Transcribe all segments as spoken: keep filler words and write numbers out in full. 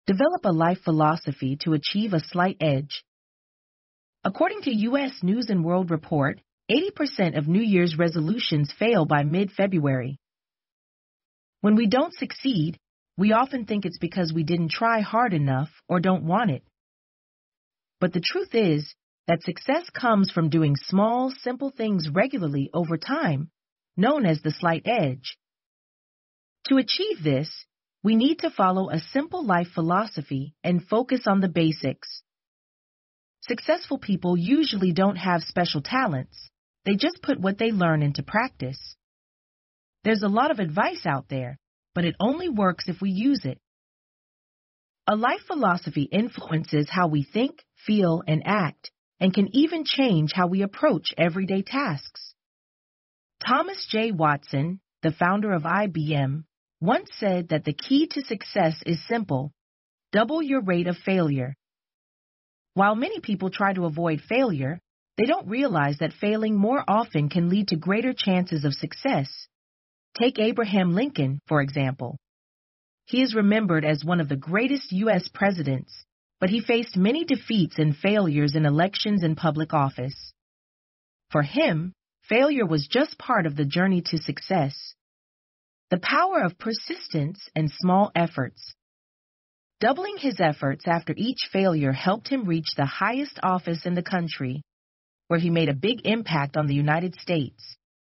Develop a life philosophy to achieve a slight edge. According to U S News and World Report, eighty percent of New Year's resolutions fail by mid-February. When we don't succeed, we often think it's because we didn't try hard enough or don't want it. But the truth is that success comes from doing small, simple things regularly over time, known as the slight edge. To achieve this, we need to follow a simple life philosophy and focus on the basics. Successful people usually don't have special talents. They just put what they learn into practice. There's a lot of advice out there, but it only works if we use it. A life philosophy influences how we think, feel, and act, and can even change how we approach everyday tasks. Thomas J. Watson, the founder of I B M, once said that the key to success is simple: double your rate of failure. While many people try to avoid failure, they don't realize that failing more often can lead to greater chances of success. Take Abraham Lincoln, for example. He is remembered as one of the greatest U S presidents, but he faced many defeats and failures in elections and public office. For him, failure was just part of the journey to success. The power of persistence and small efforts. Doubling his efforts after each failure helped him reach the highest office in the country, where he made a big impact on the United States.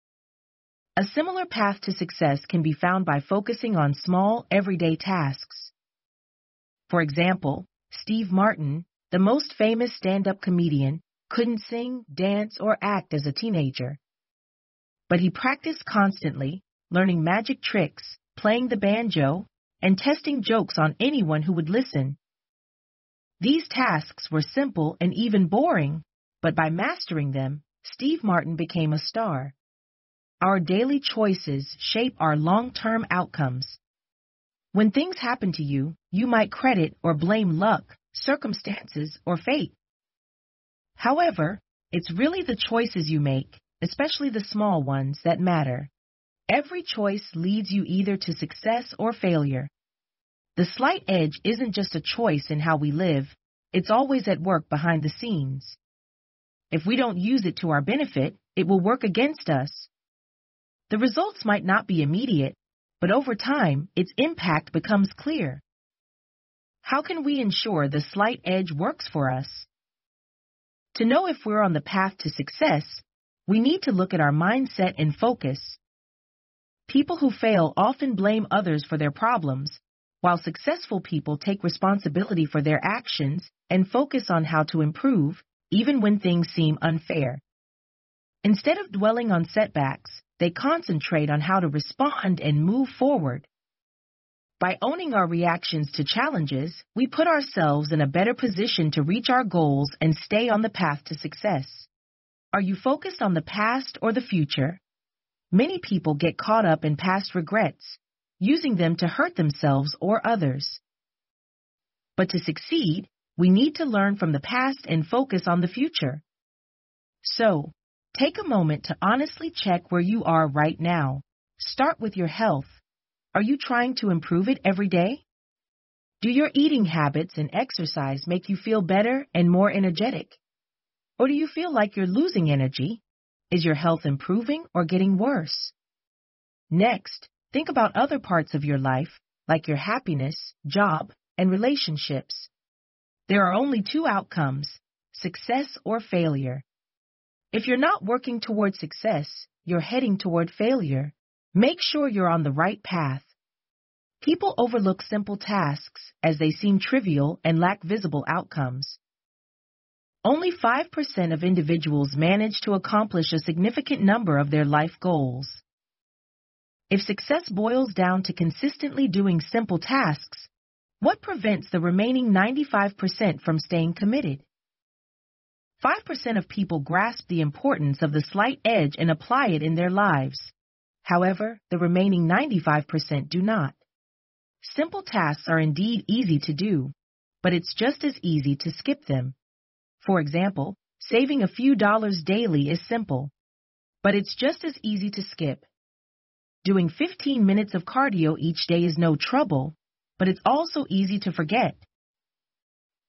A similar path to success can be found by focusing on small, everyday tasks. For example, Steve Martin, the most famous stand-up comedian, couldn't sing, dance, or act as a teenager. But he practiced constantly, learning magic tricks, playing the banjo, and testing jokes on anyone who would listen. These tasks were simple and even boring, but by mastering them, Steve Martin became a star. Our daily choices shape our long-term outcomes. When things happen to you, you might credit or blame luck, circumstances, or fate. However, it's really the choices you make, especially the small ones, that matter. Every choice leads you either to success or failure. The slight edge isn't just a choice in how we live, it's always at work behind the scenes. If we don't use it to our benefit, it will work against us. The results might not be immediate, but over time, its impact becomes clear. How can we ensure the slight edge works for us? To know if we're on the path to success, we need to look at our mindset and focus. People who fail often blame others for their problems, while successful people take responsibility for their actions and focus on how to improve, even when things seem unfair. Instead of dwelling on setbacks, they concentrate on how to respond and move forward. By owning our reactions to challenges, we put ourselves in a better position to reach our goals and stay on the path to success. Are you focused on the past or the future? Many people get caught up in past regrets, using them to hurt themselves or others. But to succeed, we need to learn from the past and focus on the future. So, take a moment to honestly check where you are right now. Start with your health. Are you trying to improve it every day? Do your eating habits and exercise make you feel better and more energetic? Or do you feel like you're losing energy? Is your health improving or getting worse? Next, think about other parts of your life, like your happiness, job, and relationships. There are only two outcomes: success or failure. If you're not working toward success, you're heading toward failure. Make sure you're on the right path. People overlook simple tasks as they seem trivial and lack visible outcomes. Only five percent of individuals manage to accomplish a significant number of their life goals. If success boils down to consistently doing simple tasks, what prevents the remaining ninety-five percent from staying committed? five percent of people grasp the importance of the slight edge and apply it in their lives. However, the remaining ninety-five percent do not. Simple tasks are indeed easy to do, but it's just as easy to skip them. For example, saving a few dollars daily is simple, but it's just as easy to skip. Doing fifteen minutes of cardio each day is no trouble, but it's also easy to forget.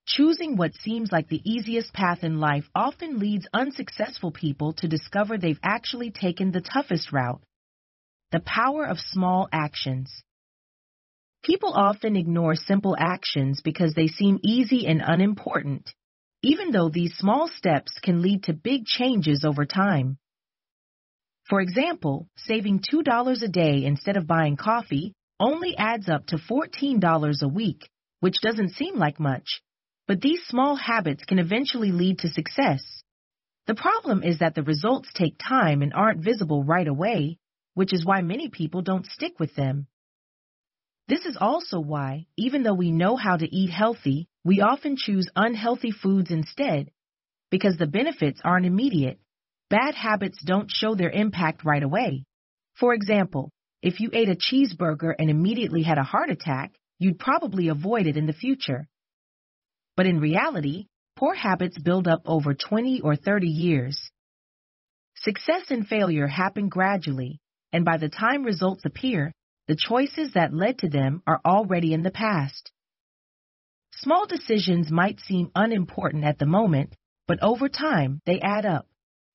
Choosing what seems like the easiest path in life often leads unsuccessful people to discover they've actually taken the toughest route. The power of small actions. People often ignore simple actions because they seem easy and unimportant, even though these small steps can lead to big changes over time. For example, saving two dollars a day instead of buying coffee only adds up to fourteen dollars a week, which doesn't seem like much, but these small habits can eventually lead to success. The problem is that the results take time and aren't visible right away, which is why many people don't stick with them. This is also why, even though we know how to eat healthy, we often choose unhealthy foods instead, because the benefits aren't immediate. Bad habits don't show their impact right away. For example, if you ate a cheeseburger and immediately had a heart attack, you'd probably avoid it in the future. But in reality, poor habits build up over twenty or thirty years. Success and failure happen gradually, and by the time results appear, the choices that led to them are already in the past. Small decisions might seem unimportant at the moment, but over time they add up.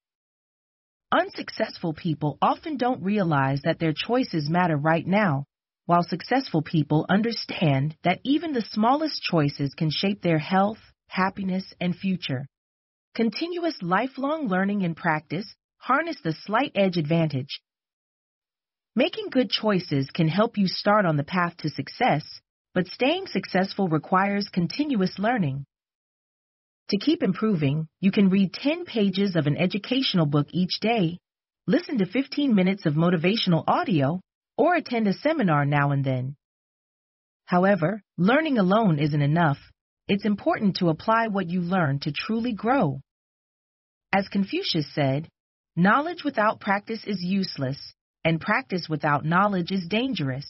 Unsuccessful people often don't realize that their choices matter right now, while successful people understand that even the smallest choices can shape their health, happiness, and future. Continuous lifelong learning and practice harness the slight edge advantage. Making good choices can help you start on the path to success, but staying successful requires continuous learning. To keep improving, you can read ten pages of an educational book each day, listen to fifteen minutes of motivational audio, or attend a seminar now and then. However, learning alone isn't enough. It's important to apply what you learn to truly grow. As Confucius said, knowledge without practice is useless, and practice without knowledge is dangerous.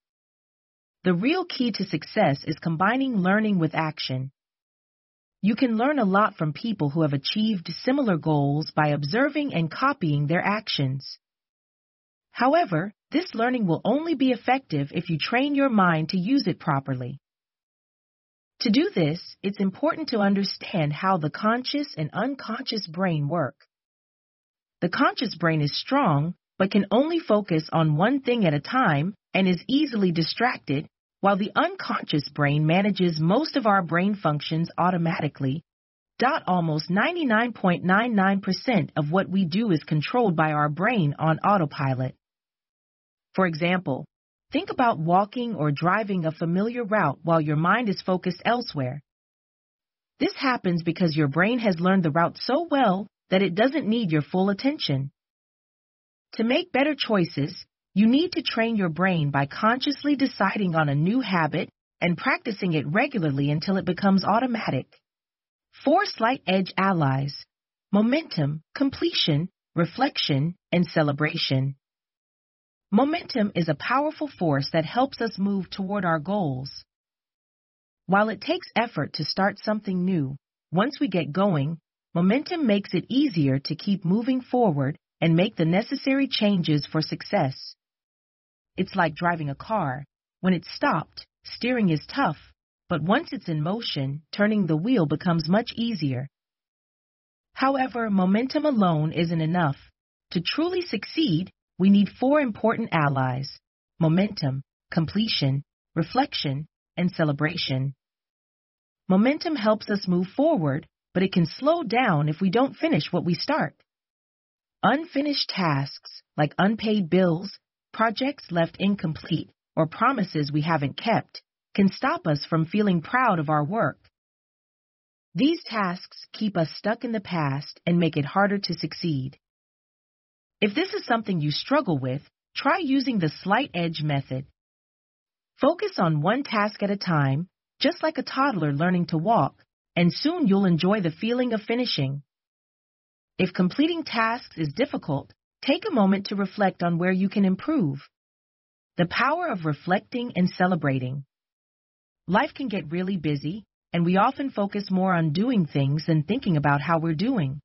The real key to success is combining learning with action. You can learn a lot from people who have achieved similar goals by observing and copying their actions. However, this learning will only be effective if you train your mind to use it properly. To do this, it's important to understand how the conscious and unconscious brain work. The conscious brain is strong, but can only focus on one thing at a time and is easily distracted, while the unconscious brain manages most of our brain functions automatically. Almost ninety-nine point nine nine percent of what we do is controlled by our brain on autopilot. For example, think about walking or driving a familiar route while your mind is focused elsewhere. This happens because your brain has learned the route so well that it doesn't need your full attention. To make better choices, you need to train your brain by consciously deciding on a new habit and practicing it regularly until it becomes automatic. Four slight edge allies: momentum, completion, reflection, and celebration. Momentum is a powerful force that helps us move toward our goals. While it takes effort to start something new, once we get going, momentum makes it easier to keep moving forward and make the necessary changes for success. It's like driving a car. When it's stopped, steering is tough, but once it's in motion, turning the wheel becomes much easier. However, momentum alone isn't enough. To truly succeed, we need four important allies: momentum, completion, reflection, and celebration. Momentum helps us move forward, but it can slow down if we don't finish what we start. Unfinished tasks, like unpaid bills, projects left incomplete, or promises we haven't kept, can stop us from feeling proud of our work. These tasks keep us stuck in the past and make it harder to succeed. If this is something you struggle with, try using the slight edge method. Focus on one task at a time, just like a toddler learning to walk, and soon you'll enjoy the feeling of finishing. If completing tasks is difficult, take a moment to reflect on where you can improve. The power of reflecting and celebrating. Life can get really busy, and we often focus more on doing things than thinking about how we're doing.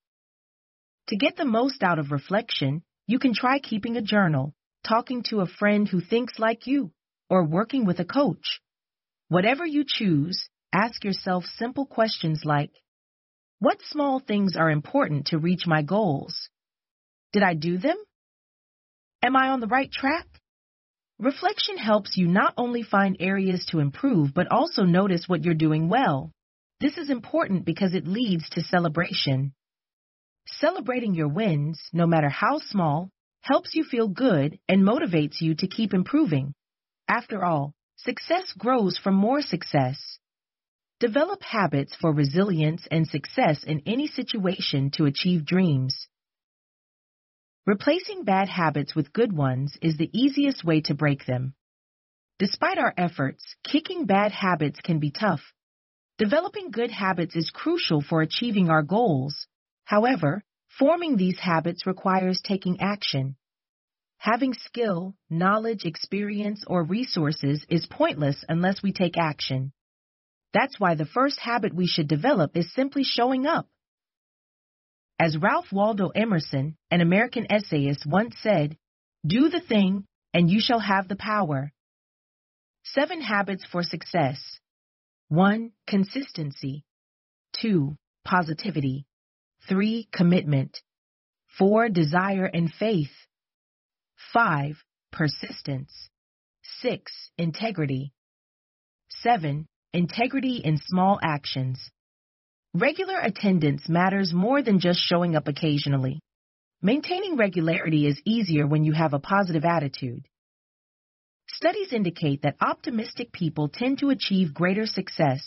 To get the most out of reflection, you can try keeping a journal, talking to a friend who thinks like you, or working with a coach. Whatever you choose, Ask yourself simple questions like, what small things are important to reach my goals? Did I do them? Am I on the right track? Reflection helps you not only find areas to improve, but also notice what you're doing well. This is important because it leads to celebration. Celebrating your wins, no matter how small, helps you feel good and motivates you to keep improving. After all, success grows from more success. Develop habits for resilience and success in any situation to achieve dreams. Replacing bad habits with good ones is the easiest way to break them. Despite our efforts, kicking bad habits can be tough. Developing good habits is crucial for achieving our goals. However, forming these habits requires taking action. Having skill, knowledge, experience, or resources is pointless unless we take action. That's why the first habit we should develop is simply showing up. As Ralph Waldo Emerson, an American essayist, once said, "Do the thing, and you shall have the power." Seven habits for success. One, consistency. Two, positivity. Three, commitment. Four, desire and faith. Five, persistence. Six, integrity. Seven, integrity in small actions. Regular attendance matters more than just showing up occasionally. Maintaining regularity is easier when you have a positive attitude. Studies indicate that optimistic people tend to achieve greater success.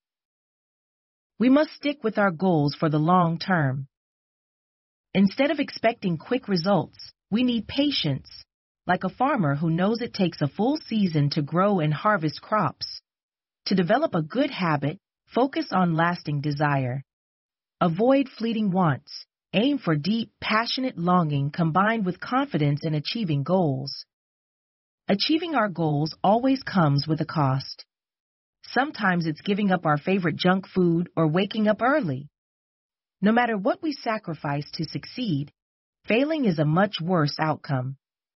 We must stick with our goals for the long term. Instead of expecting quick results, we need patience, like a farmer who knows it takes a full season to grow and harvest crops. To develop a good habit, focus on lasting desire. Avoid fleeting wants. Aim for deep, passionate longing combined with confidence in achieving goals. Achieving our goals always comes with a cost. Sometimes it's giving up our favorite junk food or waking up early. No matter what we sacrifice to succeed, failing is a much worse outcome.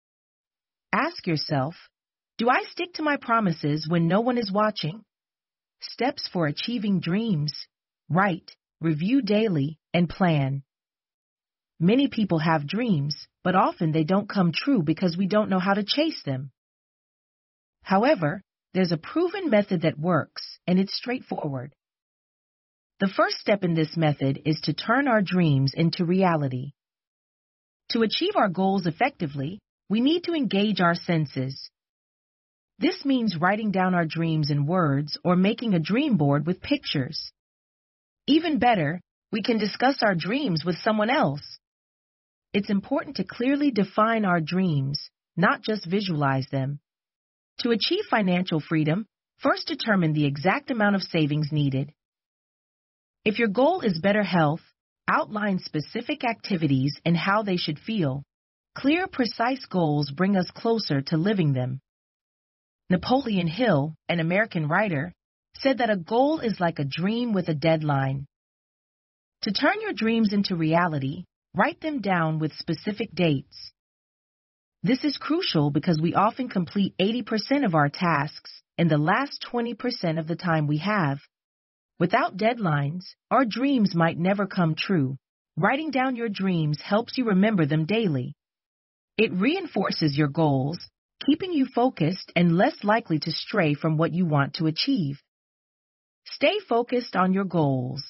Ask yourself, do I stick to my promises when no one is watching? Steps for achieving dreams. Write, review daily, and plan. Many people have dreams, but often they don't come true because we don't know how to chase them. However, there's a proven method that works, and it's straightforward. The first step in this method is to turn our dreams into reality. To achieve our goals effectively, we need to engage our senses. This means writing down our dreams in words or making a dream board with pictures. Even better, we can discuss our dreams with someone else. It's important to clearly define our dreams, not just visualize them. To achieve financial freedom, first determine the exact amount of savings needed. If your goal is better health, outline specific activities and how they should feel. Clear, precise goals bring us closer to living them. Napoleon Hill, an American writer, said that a goal is like a dream with a deadline. To turn your dreams into reality, write them down with specific dates. This is crucial because we often complete eighty percent of our tasks in the last twenty percent of the time we have. Without deadlines, our dreams might never come true. Writing down your dreams helps you remember them daily. It reinforces your goals, keeping you focused and less likely to stray from what you want to achieve. Stay focused on your goals.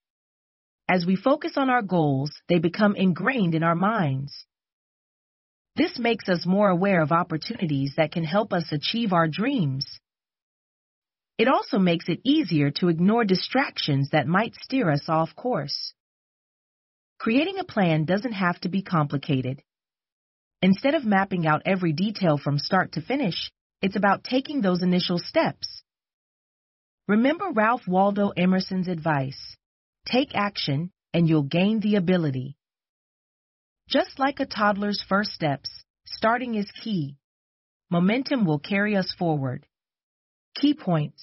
As we focus on our goals, they become ingrained in our minds. This makes us more aware of opportunities that can help us achieve our dreams. It also makes it easier to ignore distractions that might steer us off course. Creating a plan doesn't have to be complicated. Instead of mapping out every detail from start to finish, it's about taking those initial steps. Remember Ralph Waldo Emerson's advice: take action and you'll gain the ability. Just like a toddler's first steps, starting is key. Momentum will carry us forward. Key points.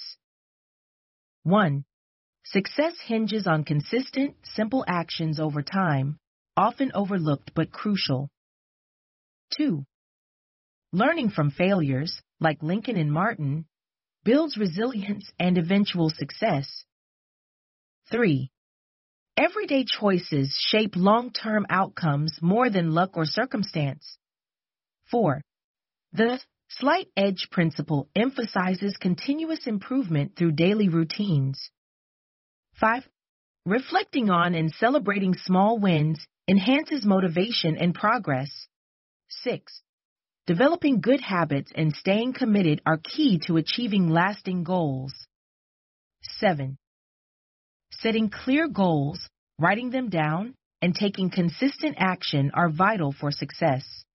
one. Success hinges on consistent, simple actions over time, often overlooked but crucial. two. Learning from failures, like Lincoln and Martin. builds resilience and eventual success. three. Everyday choices shape long-term outcomes more than luck or circumstance. four. The slight edge principle emphasizes continuous improvement through daily routines. five. Reflecting on and celebrating small wins enhances motivation and progress. six. Developing good habits and staying committed are key to achieving lasting goals. seven. Setting clear goals, writing them down, and taking consistent action are vital for success.